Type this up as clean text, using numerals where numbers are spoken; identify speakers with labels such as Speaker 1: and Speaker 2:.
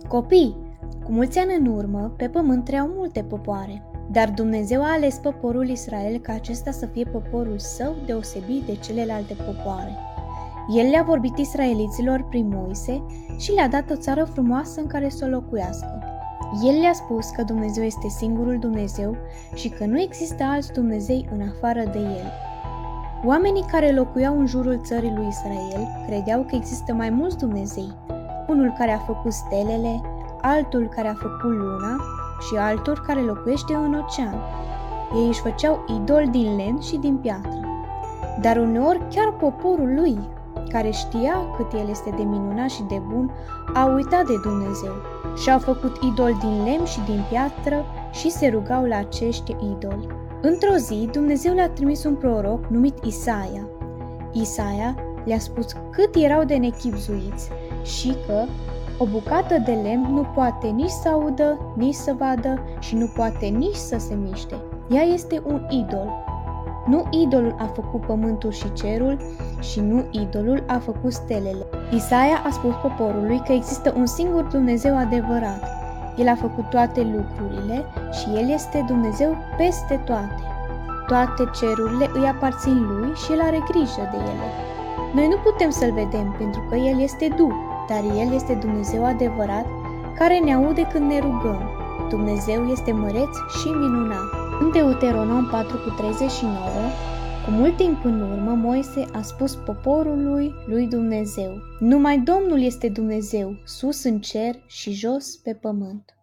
Speaker 1: Copii, cu mulți ani în urmă, pe pământ trăiau multe popoare, dar Dumnezeu a ales poporul Israel ca acesta să fie poporul său deosebit de celelalte popoare. El le-a vorbit israeliților prin Moise și le-a dat o țară frumoasă în care să o locuiască. El le-a spus că Dumnezeu este singurul Dumnezeu și că nu există alți Dumnezei în afară de El. Oamenii care locuiau în jurul țării lui Israel credeau că există mai mulți Dumnezei, unul care a făcut stelele, altul care a făcut luna și altul care locuiește în ocean. Ei își făceau idoli din lemn și din piatră. Dar uneori chiar poporul lui, care știa cât el este de minunat și de bun, a uitat de Dumnezeu și au făcut idoli din lemn și din piatră și se rugau la acești idoli. Într-o zi, Dumnezeu le-a trimis un proroc numit Isaia. Isaia le-a spus cât erau de nechibzuiți și că o bucată de lemn nu poate nici să audă, nici să vadă și nu poate nici să se miște. Ea este un idol. Nu idolul a făcut pământul și cerul și nu idolul a făcut stelele. Isaia a spus poporului că există un singur Dumnezeu adevărat. El a făcut toate lucrurile și El este Dumnezeu peste toate. Toate cerurile îi aparțin Lui și El are grijă de ele. Noi nu putem să-L vedem pentru că El este Duh, dar El este Dumnezeu adevărat care ne aude când ne rugăm. Dumnezeu este măreț și minunat. În Deuteronom 4:39, cu mult timp în urmă, Moise a spus poporului lui Dumnezeu: numai Domnul este Dumnezeu, sus în cer și jos pe pământ.